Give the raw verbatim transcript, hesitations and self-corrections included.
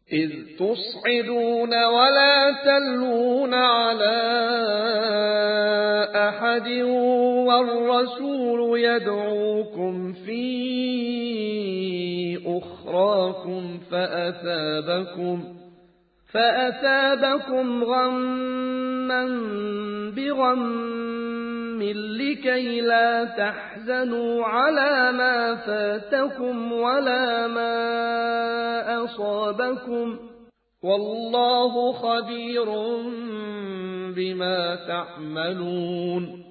إذ تصعدون ولا تلوون على أحد والرسول يدعوكم في أخراكم فأثابكم, فأثابكم غما بغم لكي لا تحزنوا على ما فاتكم ولا ما أصابكم والله خبير بما تعملون.